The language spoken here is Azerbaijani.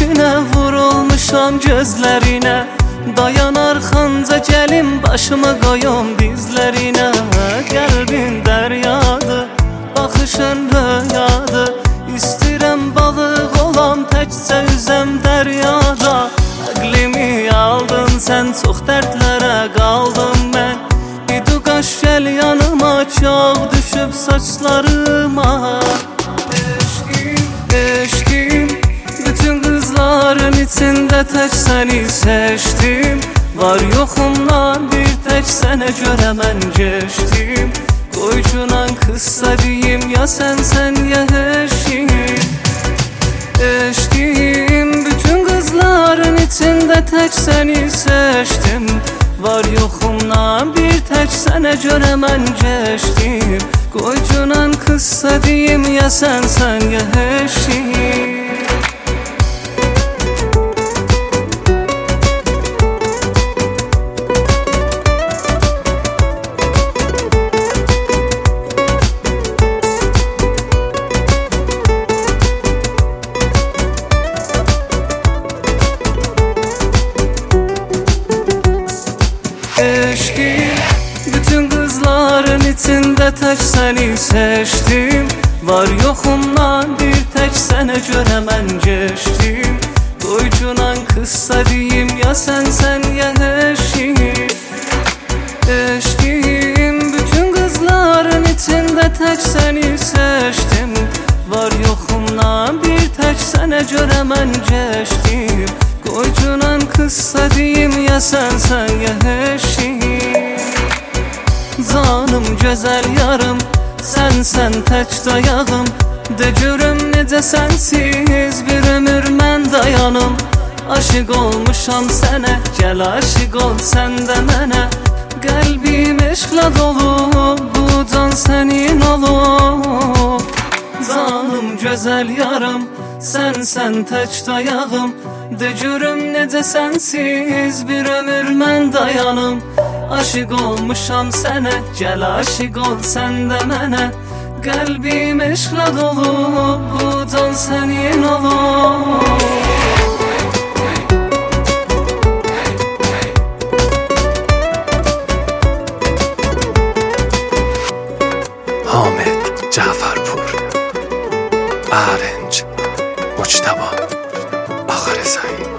gülüşünə, vurulmuşam gözlərinə. Dayan arxanca gəlim, başımı qoyum dizlərinə. Qəlbin dəryadır, baxışın röyadır. İstirəm balıq olam, təkcə üzəm dəryada. Əqlimi aldın sən, çox dərdlərə qaldım mən. İdu qaş gəl yanıma, çağ düşüb saçlarıma. Eşqim, bütün qızların içində tək səni seçdim. Var yoxumdan bir tək sənə görə mən geçdim. Qoycunan qıssa deyim, ya sənsən ya eşqim. Eşqim, bütün qızların içində tək səni seçdim. Var yoxumdan bir tək sənə görə mən geçdim. Qoycunan qıssa deyim, ya sənsən ya eşqim. Eşqim, bütün qızların içində tək səni seçdim. Var yoxumdan bir tək sənə görə mən geçdim. Qoycunan qıssa deyim, ya sənsən ya eşqim. Eşqim, bütün qızların içində tək səni seçdim. Var yoxumdan bir tək sənə görə mən geçdim. Qoycunan qıssa deyim, ya sənsən ya eşqim. Canım gözəl yarım, sənsən tək dayağım. De görüm necə sənsiz bir ömür mən dayanım. Aşıq olmuşam sənə, gəl aşıq ol sən də mənə. Qəlbim eşqlə dolub, bu can sənin olub. Canım gözəl yarım, sənsən tək dayağım. De görüm necə sənsiz bir ömür mən dayanım. Aşıq olmuşam sənə, gəl aşıq ol sən də mənə. Qəlbim eşqlə dolub, bu can sənin olub. حامد جعفرپور، ارنج مجتبی آخر سعید.